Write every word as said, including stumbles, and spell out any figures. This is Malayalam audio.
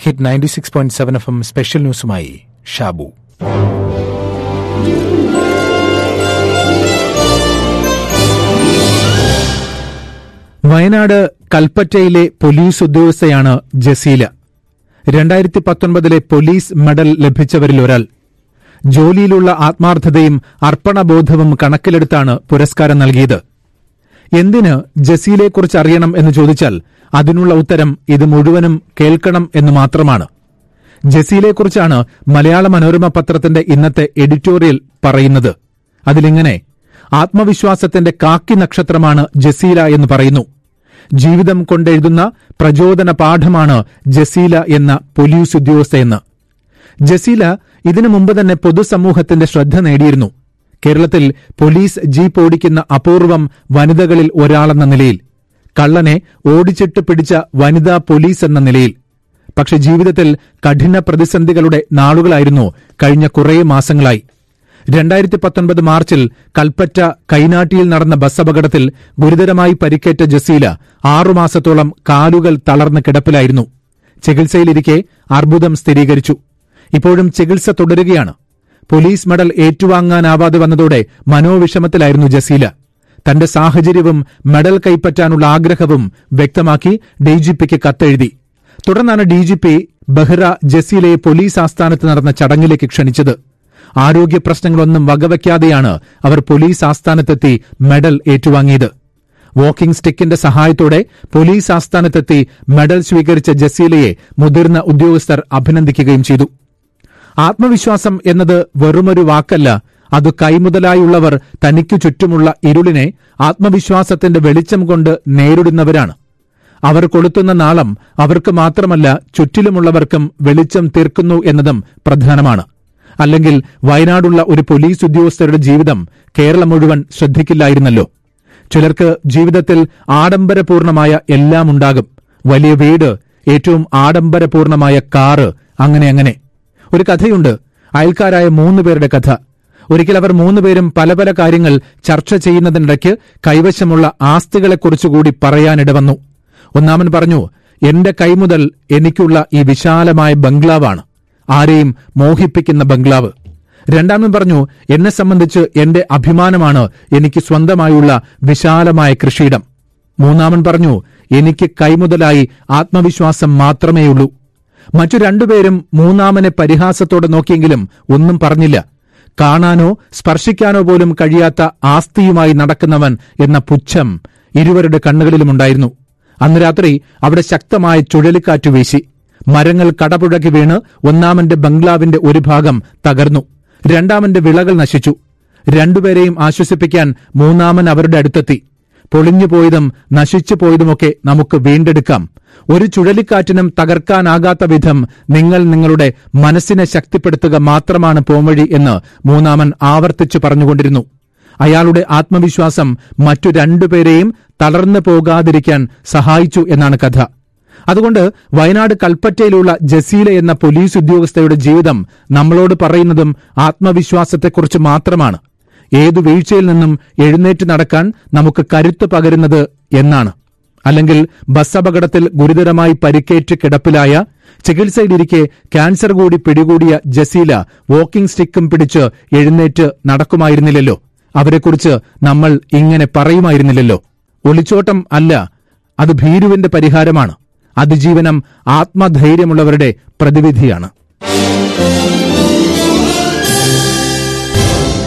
Hit ninety six point seven FM എം സ്പെഷ്യൽ ന്യൂസുമായി ഷാബു. വയനാട് കൽപ്പറ്റയിലെ പോലീസ് ഉദ്യോഗസ്ഥയാണ് ജസീല. രണ്ടായിരത്തി പത്തൊൻപതിലെ പോലീസ് മെഡൽ ലഭിച്ചവരിൽ ഒരാൾ. ജോലിയിലുള്ള ആത്മാർത്ഥതയും അർപ്പണബോധവും കണക്കിലെടുത്താണ് പുരസ്കാരം നൽകിയത്. എന്തിന് ജസീലയെക്കുറിച്ച് അറിയണം എന്ന് ചോദിച്ചാൽ അതിനുള്ള ഉത്തരം ഇത് മുഴുവനും കേൾക്കണം എന്ന് മാത്രമാണ്. ജസീലയെക്കുറിച്ചാണ് മലയാള മനോരമ പത്രത്തിന്റെ ഇന്നത്തെ എഡിറ്റോറിയൽ പറയുന്നത്. അതിലിങ്ങനെ: ആത്മവിശ്വാസത്തിന്റെ കാക്കി നക്ഷത്രമാണ് ജസീല എന്ന് പറയുന്നു. ജീവിതം കൊണ്ടെഴുതുന്ന പ്രചോദന പാഠമാണ് ജസീല എന്ന പോലീസ് ഉദ്യോഗസ്ഥയെന്ന്. ജസീല ഇതിനു മുമ്പ് തന്നെ പൊതുസമൂഹത്തിന്റെ ശ്രദ്ധ നേടിയിരുന്നു. കേരളത്തിൽ പോലീസ് ജീപ്പ് ഓടിക്കുന്ന അപൂർവം വനിതകളിൽ ഒരാളെന്ന നിലയിൽ, കള്ളനെ ഓടിച്ചിട്ട് പിടിച്ച വനിതാ പോലീസ് എന്ന നിലയിൽ. പക്ഷെ ജീവിതത്തിൽ കഠിന പ്രതിസന്ധികളുടെ നാളുകളായിരുന്നു കഴിഞ്ഞ കുറേ മാസങ്ങളായി. രണ്ടായിരത്തി പത്തൊൻപത് മാർച്ചിൽ കൽപ്പറ്റ കൈനാട്ടിയിൽ നടന്ന ബസ് അപകടത്തിൽ ഗുരുതരമായി പരിക്കേറ്റ ജസീല ആറുമാസത്തോളം കാലുകൾ തളർന്ന് കിടപ്പിലായിരുന്നു. ചികിത്സയിലിരിക്കെ അർബുദം സ്ഥിരീകരിച്ചു. ഇപ്പോഴും ചികിത്സ തുടരുകയാണ്. പോലീസ് മെഡൽ ഏറ്റുവാങ്ങാനാവാതെ വന്നതോടെ മനോവിഷമത്തിലായിരുന്നു ജസീല. തന്റെ സാഹചര്യവും മെഡൽ കൈപ്പറ്റാനുള്ള ആഗ്രഹവും വ്യക്തമാക്കി ഡിജിപിക്ക് കത്തെഴുതി. തുടർന്നാണ് ഡിജിപി ബെഹ്റ ജസീലയെ പോലീസ് ആസ്ഥാനത്ത് നടന്ന ചടങ്ങിലേക്ക് ക്ഷണിച്ചത്. ആരോഗ്യ പ്രശ്നങ്ങളൊന്നും വകവയ്ക്കാതെയാണ് അവർ പോലീസ് ആസ്ഥാനത്തെത്തി മെഡൽ ഏറ്റുവാങ്ങിയത്. വാക്കിംഗ് സ്റ്റിക്കിന്റെ സഹായത്തോടെ പോലീസ് ആസ്ഥാനത്തെത്തി മെഡൽ സ്വീകരിച്ച ജസീലയെ മുതിർന്ന ഉദ്യോഗസ്ഥർ അഭിനന്ദിക്കുകയും ചെയ്തു. ആത്മവിശ്വാസം എന്നത് വെറുമൊരു വാക്കല്ല, അത് കൈമുതലായുള്ളവർ തനിക്കു ചുറ്റുമുള്ള ഇരുളിനെ ആത്മവിശ്വാസത്തിന്റെ വെളിച്ചം കൊണ്ട് നേരിടുന്നവരാണ്. അവർ കൊളുത്തുന്ന നാളം അവർക്ക് മാത്രമല്ല ചുറ്റിലുമുള്ളവർക്കും വെളിച്ചം തീർക്കുന്നു എന്നതും പ്രധാനമാണ്. അല്ലെങ്കിൽ വയനാടുള്ള ഒരു പോലീസ് ഉദ്യോഗസ്ഥരുടെ ജീവിതം കേരളം മുഴുവൻ ശ്രദ്ധിക്കില്ലായിരുന്നല്ലോ. ചിലർക്ക് ജീവിതത്തിൽ ആഡംബരപൂർണമായ എല്ലാം ഉണ്ടാകും. വലിയ വീട്, ഏറ്റവും ആഡംബരപൂർണമായ കാറ്, അങ്ങനെ അങ്ങനെ. ഒരു കഥയുണ്ട്, അയൽക്കാരായ മൂന്നുപേരുടെ കഥ. ഒരിക്കൽ അവർ മൂന്നുപേരും പല പല കാര്യങ്ങൾ ചർച്ച ചെയ്യുന്നതിനിടയ്ക്ക് കൈവശമുള്ള ആസ്തികളെക്കുറിച്ചുകൂടി പറയാനിടവന്നു. ഒന്നാമൻ പറഞ്ഞു, എന്റെ കൈമുതൽ എനിക്കുള്ള ഈ വിശാലമായ ബംഗ്ലാവാണ്, ആരെയും മോഹിപ്പിക്കുന്ന ബംഗ്ലാവ്. രണ്ടാമൻ പറഞ്ഞു, എന്നെ സംബന്ധിച്ച് എന്റെ അഭിമാനമാണ് എനിക്ക് സ്വന്തമായുള്ള വിശാലമായ കൃഷിയിടം. മൂന്നാമൻ പറഞ്ഞു, എനിക്ക് കൈമുതലായി ആത്മവിശ്വാസം മാത്രമേയുള്ളൂ. മറ്റു രണ്ടുപേരും മൂന്നാമനെ പരിഹാസത്തോടെ നോക്കിയെങ്കിലും ഒന്നും പറഞ്ഞില്ല. കാണാനോ സ്പർശിക്കാനോ പോലും കഴിയാത്ത ആസ്തിയുമായി നടക്കുന്നവൻ എന്ന പുച്ഛം ഇരുവരുടെ കണ്ണുകളിലുമുണ്ടായിരുന്നു. അന്ന് രാത്രി അവിടെ ശക്തമായ ചുഴലിക്കാറ്റ് വീശി. മരങ്ങൾ കടപുഴകി വീണ് ഒന്നാമന്റെ ബംഗ്ലാവിന്റെ ഒരു ഭാഗം തകർന്നു. രണ്ടാമന്റെ വിളകൾ നശിച്ചു. രണ്ടുപേരെയും ആശ്വസിപ്പിക്കാൻ മൂന്നാമൻ അവരുടെ അടുത്തെത്തി. പൊളിഞ്ഞുപോയതും നശിച്ചുപോയതുമൊക്കെ നമുക്ക് വീണ്ടെടുക്കാം. ഒരു ചുഴലിക്കാറ്റിനും തകർക്കാനാകാത്ത വിധം നിങ്ങൾ നിങ്ങളുടെ മനസ്സിനെ ശക്തിപ്പെടുത്തുക മാത്രമാണ് പോംവഴി എന്ന് മൂന്നാമൻ ആവർത്തിച്ചു പറഞ്ഞുകൊണ്ടിരുന്നു. അയാളുടെ ആത്മവിശ്വാസം മറ്റു രണ്ടുപേരെയും തളർന്നു പോകാതിരിക്കാൻ സഹായിച്ചു എന്നാണ് കഥ. അതുകൊണ്ട് വയനാട് കൽപ്പറ്റയിലുള്ള ജസീല എന്ന പോലീസ് ഉദ്യോഗസ്ഥയുടെ ജീവിതം നമ്മളോട് പറയുന്നതും ആത്മവിശ്വാസത്തെക്കുറിച്ച് മാത്രമാണ്. ഏതു വീഴ്ചയിൽ നിന്നും എഴുന്നേറ്റ് നടക്കാൻ നമുക്ക് കരുത്ത് പകരുന്നത് എന്നാണ്. അല്ലെങ്കിൽ ബസ് അപകടത്തിൽ ഗുരുതരമായി പരിക്കേറ്റ് കിടപ്പിലായ, ചികിത്സയിലിരിക്കെ ക്യാൻസർ കൂടി പിടികൂടിയ ജസീല വാക്കിംഗ് സ്റ്റിക്കും പിടിച്ച് എഴുന്നേറ്റ് നടക്കുമായിരുന്നില്ലല്ലോ. അവരെക്കുറിച്ച് നമ്മൾ ഇങ്ങനെ പറയുമായിരുന്നില്ലല്ലോ. ഒളിച്ചോട്ടം അല്ല, അത് ഭീരുവിന്റെ പരിഹാരമാണ്. അതിജീവനം ആത്മധൈര്യമുള്ളവരുടെ പ്രതിവിധിയാണ്.